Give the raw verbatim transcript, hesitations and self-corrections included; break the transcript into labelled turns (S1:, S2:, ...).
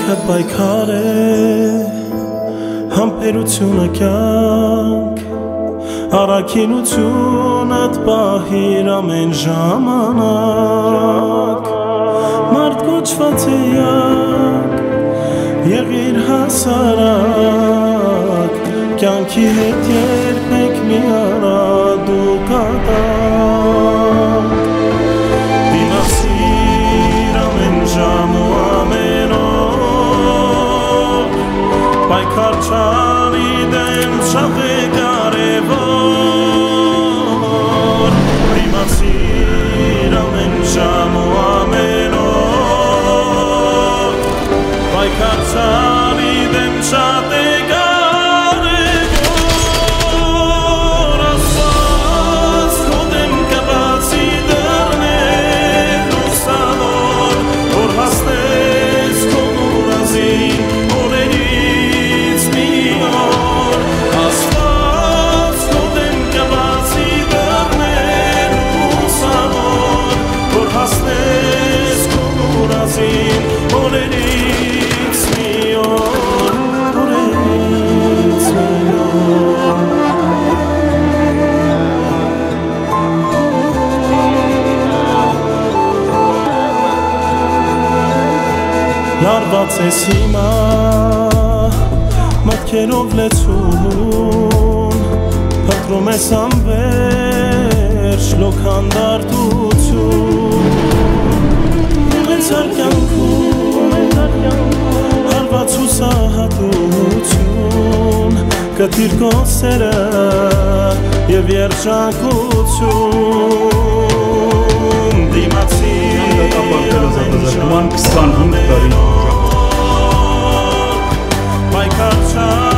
S1: Կյանքդ պայքար է, համբերությունը կյանք, առաքինությունդ պահիր ամեն ժամանակ, մարդ կոչված էակ, եղիր հասարակ, կյանքի հետ երբեք մի արա դու կատակ, դիմացիր ամեն ժամ ու ամեն օր, պայքար չանի դեմ շատ է կարևոր, դիմացիր ամեն ժամ ու ամեն օր, պայքար չանի դեմ շատ է կարևոր, Աստված քո դեմ կբացի դռներ լուսավոր, որ հասնես քո կուրազին օրերից մի օր, Աստված քո դեմ կբացի դռներ լուսավոր, որ հասնես քո կուրազին օրերից մի օր, օրերից մի օր. Լարված ես հիմա մատքերով լեցուն, փնտրում ես անվերջ լոքան դարդություն, ունեցար կյանքում հարված հուսահատություն, կտիր քո սերը և երջանկություն, դիմացիր
S2: քսանհինգ տարի
S1: պայքար չանի